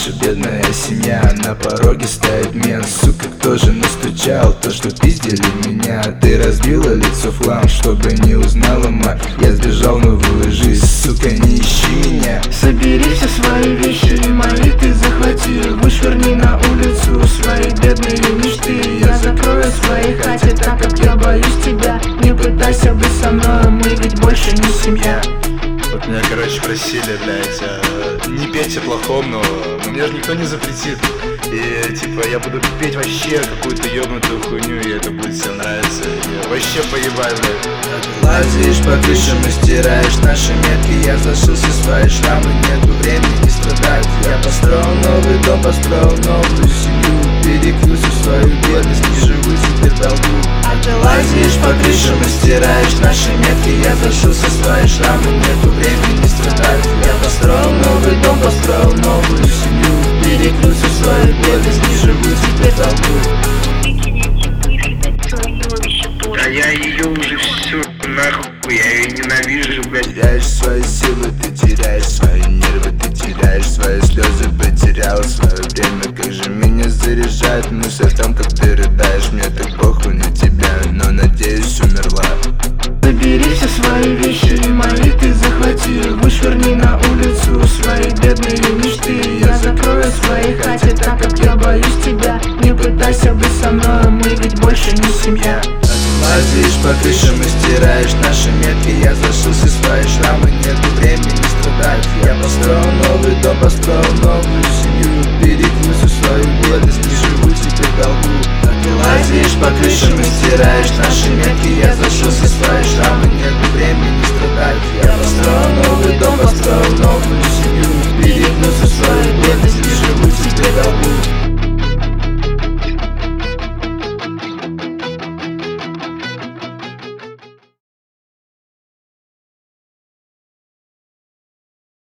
наша бедная семья. На пороге стоит мент, сука, кто же настучал? То, что пиздили меня. Ты разбила лицо в хлам, чтобы не узнала мать. Я сбежал в новую жизнь, сука, не ищи меня. Собери все свои вещи, мои ты захватил. Вышвырни на улицу свои бедные мечты. Я закрою в своей хате, так как я боюсь тебя. Не пытайся быть со мной, мы ведь больше не семья. Вот меня, короче, просили, блядь, не петь о плохом, но мне же никто не запретит. И, типа, я буду петь вообще какую-то ёбнутую хуйню, и это будет всем нравиться. И вообще поебать, блядь. Лазишь по крышам и стираешь наши метки. Я зашился в свои шрамы, нету времени страдать. Я построил новый дом, построил новую семью. Перекрылся в свою бедность, не живу теперь в долгу. А ты лазишь по крышам и стираешь наши метки. Я зашился в свои шрамы, нету времени страдать. Я построил новый дом, построил новую семью. Перекрылся в свою бедность, не живу теперь в долгу. А я ее уже всю нахуй, я ее ненавижу, блядь. Теряешь свои силы, ты теряешь свои нервы, ты теряешь свои слезы, потерял свое время. Как же меня заряжает мысль о том, как ты рыдаешь. Мне так похуй на тебя, но надеюсь умерла. Забери все свои вещи, мои ты захватил. Вышвырни на улицу свои бедные мечты. Я закрою в своей хате, так как я боюсь тебя. Не пытайся быть со мной, мы ведь больше не семья. Лазишь по крышам и стираешь наши метки. Я зашился в свои шрамы, нету времени страдать. Я построил новый дом, построил новую семью. Перекрылся в свою бедность, не живу теперь в долгу. Ты лазишь по крышам и стираешь наши метки. Я зашился в свои шрамы, нету времени страдать. Я построил новый дом, построил новую семью. Перекрылся в